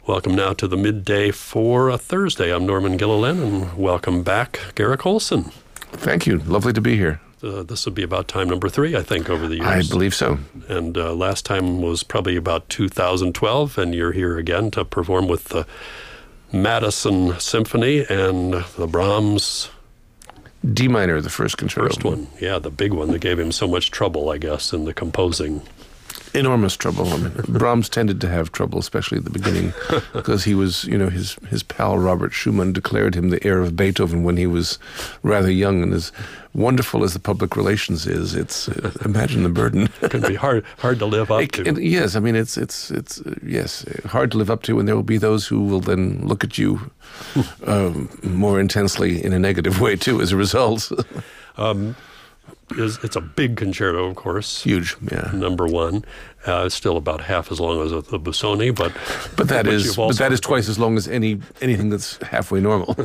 Welcome now to the midday for a Thursday. I'm Norman Gilliland, and welcome back, Garrick Olson. Thank you. Lovely to be here. This would be about time number 3, I think, over the years. I believe so. And last time was probably about 2012, and you're here again to perform with the Madison Symphony and the Brahms D minor, the first concerto. First one. Yeah, the big one that gave him so much trouble, I guess, in the composing. Enormous trouble. I mean, Brahms tended to have trouble, especially at the beginning, because he was, his pal Robert Schumann declared him the heir of Beethoven when he was rather young. And as wonderful as the public relations is, it's imagine the burden. It can be hard to live up to. Yes, I mean it's hard to live up to, and there will be those who will then look at you more intensely in a negative way too as a result. It's a big concerto, of course. Huge, yeah. Number 1. It's still about half as long as the Busoni, but that is twice as long as anything that's halfway normal.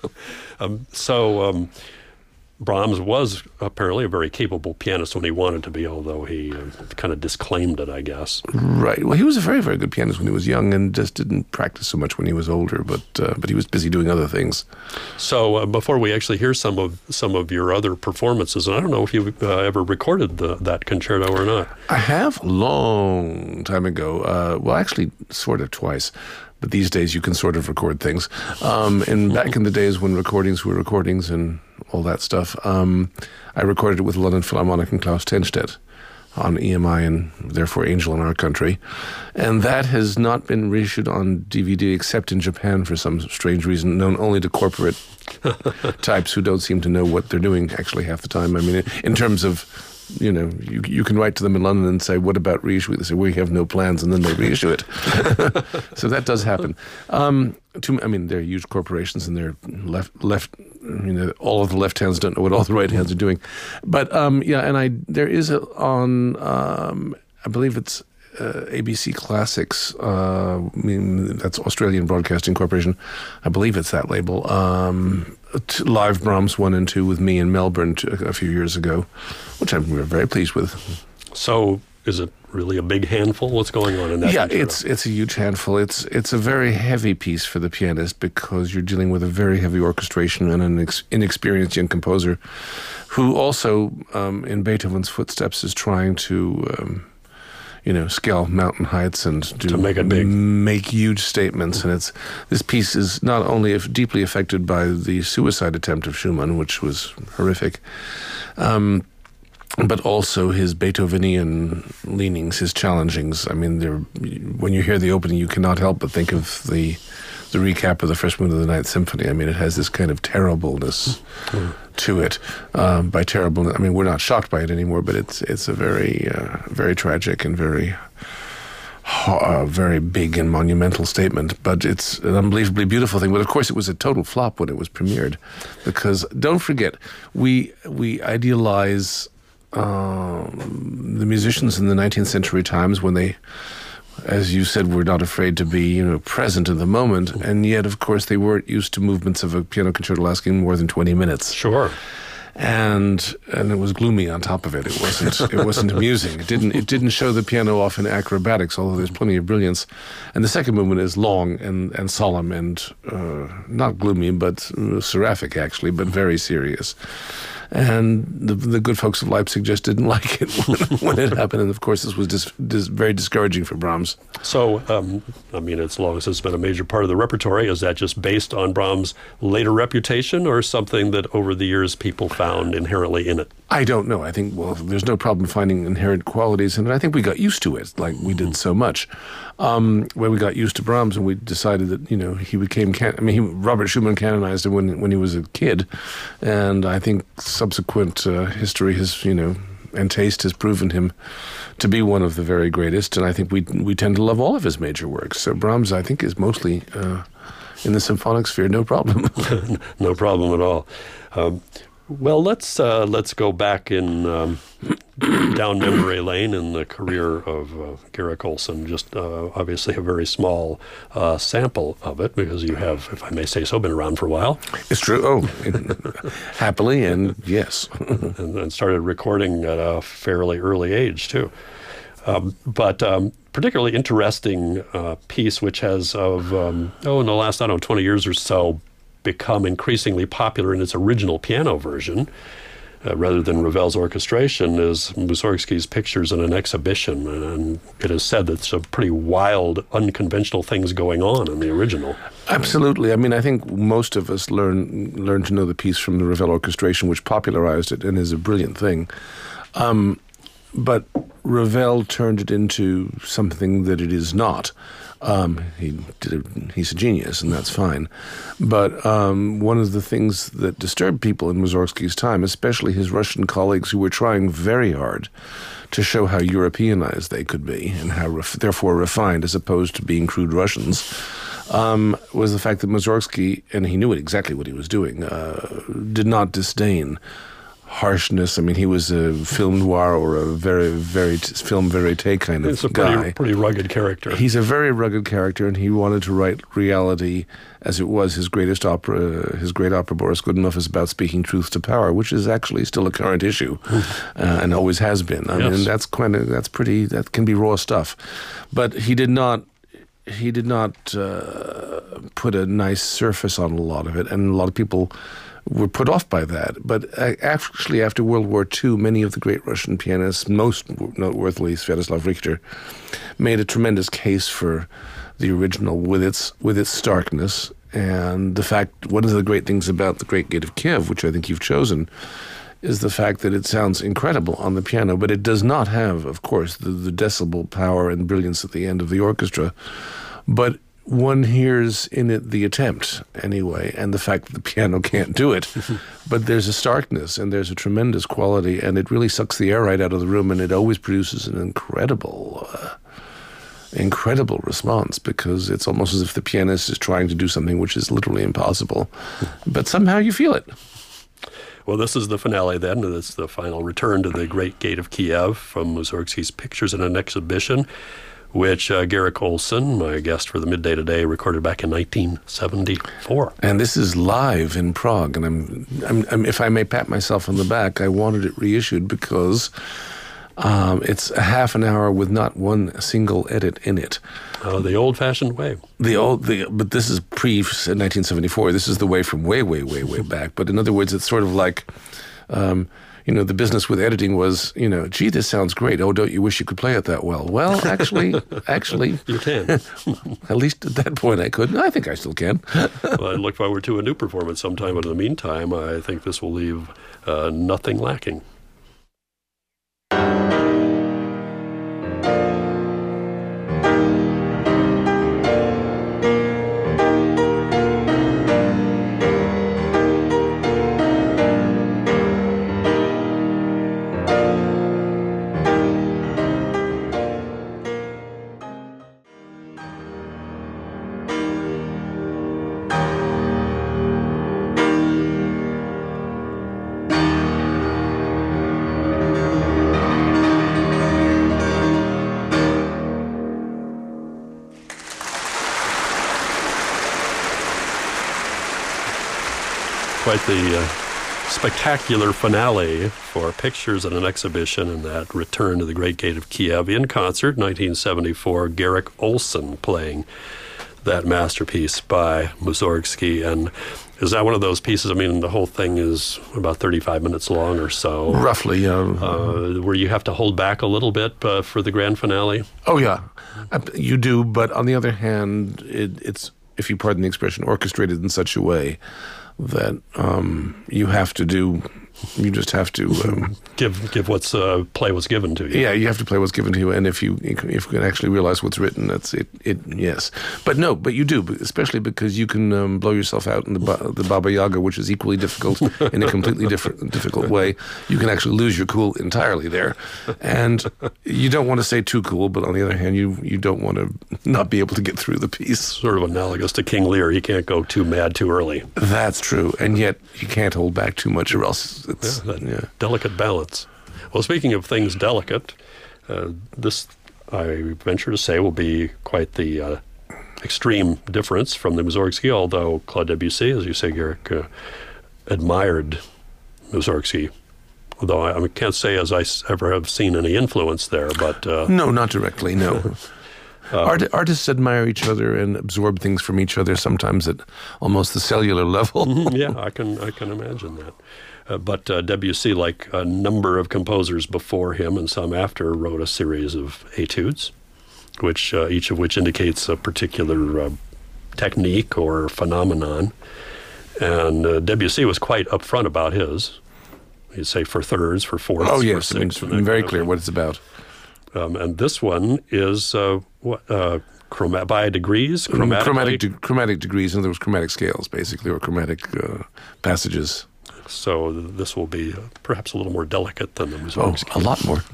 Brahms was apparently a very capable pianist when he wanted to be, although he kind of disclaimed it, I guess. Right. Well, he was a very, very good pianist when he was young and just didn't practice so much when he was older, but he was busy doing other things. So before we actually hear some of your other performances, and I don't know if you ever recorded that concerto or not. I have, a long time ago. Well, actually, sort of twice. But these days you can sort of record things. And back in the days when recordings were recordings and all that stuff, I recorded it with London Philharmonic and Klaus Tenstedt on EMI and therefore Angel in Our Country. And that has not been reissued on DVD except in Japan for some strange reason, known only to corporate types who don't seem to know what they're doing actually half the time. I mean, in terms of, you can write to them in London and say, what about reissue? They say, we have no plans, and then they reissue it. So that does happen. They're huge corporations, and they're left. All of the left hands don't know what all the right hands are doing. But there is on, I believe it's ABC Classics. That's Australian Broadcasting Corporation. I believe it's that label. Live Brahms 1 and 2 with me in Melbourne a few years ago, which we were very pleased with. So is it really a big handful? What's going on in that? Yeah, concerto? it's a huge handful. It's a very heavy piece for the pianist because you're dealing with a very heavy orchestration and an inexperienced young composer who also, in Beethoven's footsteps, is trying to scale mountain heights and to make huge statements. And this piece is not only deeply affected by the suicide attempt of Schumann, which was horrific, but also his Beethovenian leanings, his challengings. I mean, when you hear the opening, you cannot help but think of the recap of the first movement of the Ninth Symphony. I mean, it has this kind of terribleness to it. By terrible, I mean, we're not shocked by it anymore, but it's a very, very tragic and very, very big and monumental statement. But it's an unbelievably beautiful thing. But of course, it was a total flop when it was premiered, because don't forget, we idealize the musicians in the 19th century times when they, as you said, were not afraid to be, present in the moment, and yet, of course, they weren't used to movements of a piano concerto lasting more than 20 minutes. Sure. And it was gloomy on top of it. It wasn't amusing. It didn't show the piano off in acrobatics, although there's plenty of brilliance. And the second movement is long and solemn and not gloomy, but seraphic actually, but very serious. And the good folks of Leipzig just didn't like it when it happened. And of course, this was very discouraging for Brahms. So, it's long since it's been a major part of the repertory. Is that just based on Brahms' later reputation, or something that over the years people found inherently in it? I don't know. I think, there's no problem finding inherent qualities in it. I think we got used to it, like we did so much. When we got used to Brahms and we decided that, he became, Robert Schumann canonized him when he was a kid. And I think subsequent history has, and taste has proven him to be one of the very greatest. And I think we tend to love all of his major works. So Brahms, I think, is mostly in the symphonic sphere, no problem. No problem at all. Well, let's go back in down memory lane in the career of Garrick Olson. Just obviously a very small sample of it, because you have, if I may say so, been around for a while. It's true. Happily, and yes. and started recording at a fairly early age too. But particularly interesting piece, which has in the last, 20 years or so, become increasingly popular in its original piano version, rather than Ravel's orchestration, is Mussorgsky's Pictures in an Exhibition. And it is said that some pretty wild, unconventional things going on in the original. Absolutely. I mean, I think most of us learn to know the piece from the Ravel orchestration, which popularized it and is a brilliant thing. But Ravel turned it into something that it is not. He's a genius, and that's fine. But one of the things that disturbed people in Mussorgsky's time, especially his Russian colleagues who were trying very hard to show how Europeanized they could be and how therefore refined as opposed to being crude Russians, was the fact that Mussorgsky, and he knew exactly what he was doing, did not disdain harshness. I mean, he was a film noir or a very film verite kind of guy. It's a pretty rugged character. He's a very rugged character, and he wanted to write reality as it was. His great opera, Boris Godunov, is about speaking truth to power, which is actually still a current issue, and always has been. I mean, that can be raw stuff. But he did not put a nice surface on a lot of it, and a lot of people were put off by that. But actually, after World War II, many of the great Russian pianists, most noteworthily Sviatoslav Richter, made a tremendous case for the original with its starkness. And the fact, one of the great things about The Great Gate of Kiev, which I think you've chosen, is the fact that it sounds incredible on the piano, but it does not have, of course, the decibel power and brilliance at the end of the orchestra. But one hears in it the attempt, anyway, and the fact that the piano can't do it. But there's a starkness, and there's a tremendous quality, and it really sucks the air right out of the room, and it always produces an incredible response, because it's almost as if the pianist is trying to do something which is literally impossible. But somehow you feel it. Well, this is the finale then. It's the final return to the Great Gate of Kiev from Mussorgsky's Pictures in an Exhibition, which Garrick Olson, my guest for the Midday Today, recorded back in 1974. And this is live in Prague. And I'm if I may pat myself on the back, I wanted it reissued because it's a half an hour with not one single edit in it. The old-fashioned way. But this is pre-1974. This is the way from way back. But in other words, it's sort of like, the business with editing was, gee, this sounds great. Oh, don't you wish you could play it that well? Well, actually, you can. At least at that point I could. I think I still can. Well, I look forward to a new performance sometime. But in the meantime, I think this will leave nothing lacking. Quite the spectacular finale for Pictures in an Exhibition, and that return to the Great Gate of Kiev in concert, 1974, Garrick Olson playing that masterpiece by Mussorgsky. And is that one of those pieces, I mean, the whole thing is about 35 minutes long or so. Roughly, yeah. Where you have to hold back a little bit for the grand finale? Oh, yeah. You do, but on the other hand, it's, if you pardon the expression, orchestrated in such a way that you just have to give what's play what's given to you. Yeah, you have to play what's given to you, and if you can actually realize what's written, that's it. Yes, but you do, especially because you can blow yourself out in the Baba Yaga, which is equally difficult in a completely difficult way. You can actually lose your cool entirely there, and you don't want to say too cool, but on the other hand, you don't want to not be able to get through the piece. Sort of analogous to King Lear. He can't go too mad too early. That's true, and yet you can't hold back too much, or else. Delicate balance. Well, speaking of things delicate, this, I venture to say, will be quite the extreme difference from the Mussorgsky, although Claude Debussy, as you say, Garrick, admired Mussorgsky. Although I can't say as I ever have seen any influence there, but... No, not directly, no. Artists admire each other and absorb things from each other, sometimes at almost the cellular level. Yeah, I can imagine that. But Debussy, like a number of composers before him and some after, wrote a series of etudes, which each of which indicates a particular technique or phenomenon. And Debussy was quite upfront about his. He'd say for thirds, for fourths. Oh yes, for sixths, very clear what it's about. And this one is by degrees, chromatic degrees, in other words, chromatic scales, basically, or chromatic passages. So this will be perhaps a little more delicate than the Mussorgsky. Oh, a lot more.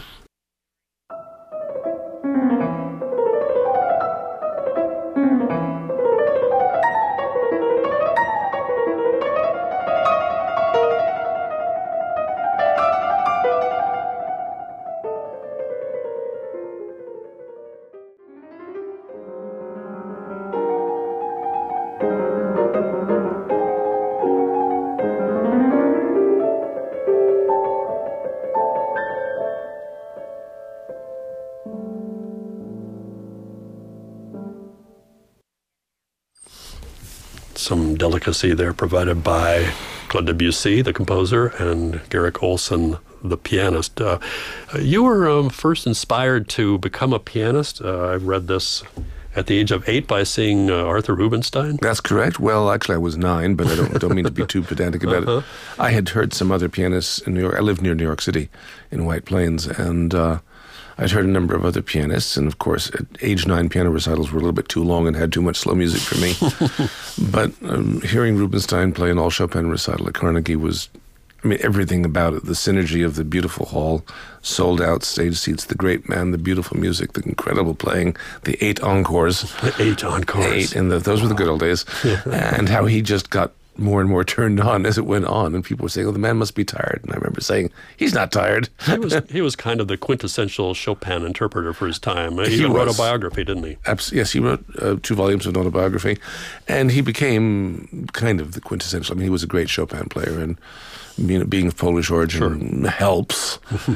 Some delicacy there provided by Claude Debussy, the composer, and Garrick Ohlsson, the pianist. You were first inspired to become a pianist. I read this at the age of 8 by seeing Arthur Rubinstein. That's correct. Well, actually, I was 9, but I don't mean to be too pedantic about it. I had heard some other pianists in New York. I lived near New York City in White Plains, and I'd heard a number of other pianists, and of course, at age 9, piano recitals were a little bit too long and had too much slow music for me. But hearing Rubinstein play an all Chopin recital at Carnegie was, everything about it, the synergy of the beautiful hall, sold-out stage seats, the great man, the beautiful music, the incredible playing, the 8 encores. The 8 encores. And those were the good old days. And how he just got more and more turned on as it went on, and people were saying, "Oh, the man must be tired." And I remember saying, "He's not tired." He was kind of the quintessential Chopin interpreter for his time. He wrote a biography, didn't he? Yes, he wrote 2 volumes of an autobiography, and he became kind of the quintessential. He was a great Chopin player, and being of Polish origin helps.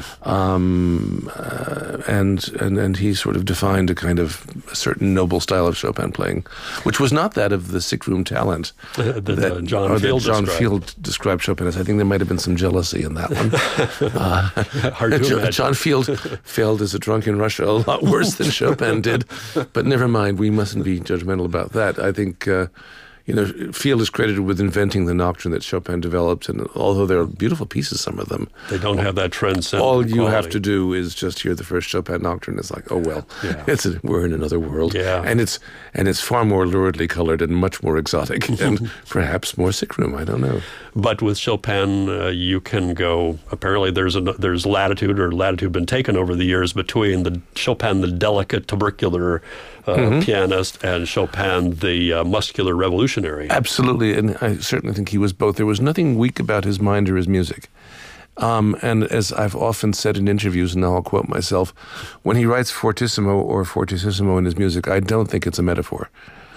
And he sort of defined a certain noble style of Chopin playing, which was not that of the sick room talent that John Field described Chopin as. I think there might have been some jealousy in that one. Hard to imagine. John Field failed as a drunk in Russia a lot worse than Chopin did, but never mind. We mustn't be judgmental about that. I think Field is credited with inventing the nocturne that Chopin developed, and although they're beautiful pieces, some of them, they don't have that transcendent all you quality. have to do is just hear the first Chopin nocturne. It's like, oh well, yeah. We're in another world, yeah. and it's far more luridly colored and much more exotic, and perhaps more sick room. I don't know. But with Chopin, you can go. Apparently, there's latitude been taken over the years between the Chopin, the delicate tubercular pianist, and Chopin, the muscular revolutionary. Absolutely, and I certainly think he was both. There was nothing weak about his mind or his music. And as I've often said in interviews, and now I'll quote myself, when he writes fortissimo or fortissimo in his music, I don't think it's a metaphor.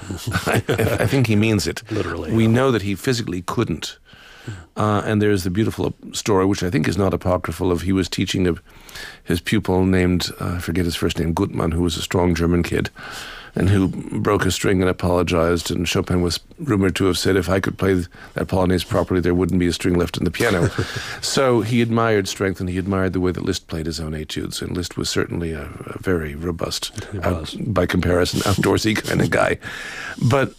I think he means it. Literally. We know that he physically couldn't. And there's the beautiful story, which I think is not apocryphal, of he was teaching his pupil named, I forget his first name, Gutmann, who was a strong German kid, and who broke a string and apologized. And Chopin was rumored to have said, if I could play that Polonaise properly, there wouldn't be a string left in the piano. So he admired strength, and he admired the way that Liszt played his own etudes. And Liszt was certainly a very robust, by comparison, outdoorsy kind of guy. But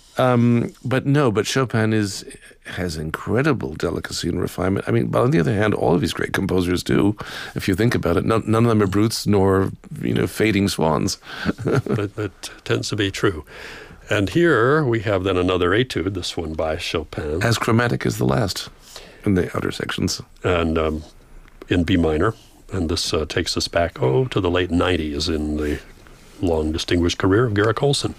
Chopin has incredible delicacy and refinement. But on the other hand, all of these great composers do. If you think about it, none of them are brutes nor fading swans. That tends to be true. And here we have then another etude, this one by Chopin, as chromatic as the last in the outer sections, and in B minor. And this takes us back to the late 90s in the long distinguished career of Garrick Ohlsson.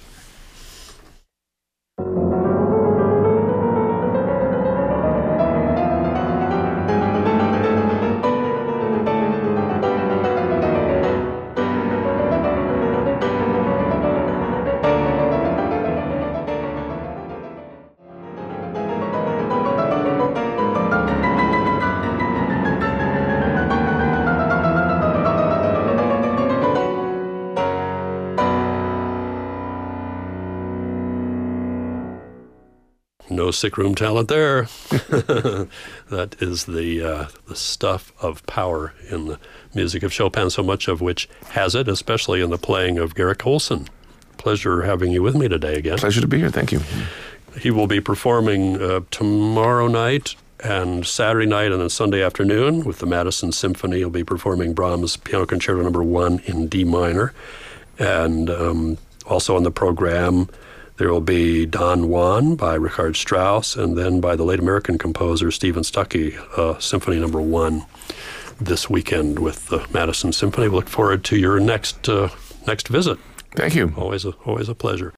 No sickroom talent there. That is the stuff of power in the music of Chopin, so much of which has it, especially in the playing of Garrick Olson. Pleasure having you with me today again. Pleasure to be here. Thank you. He will be performing tomorrow night and Saturday night and then Sunday afternoon with the Madison Symphony. He'll be performing Brahms Piano Concerto No. 1 in D minor. And also on the program, there will be Don Juan by Richard Strauss, and then by the late American composer Stephen Stuckey, Symphony No. 1 this weekend with the Madison Symphony. We look forward to your next visit. Thank you. Always a pleasure.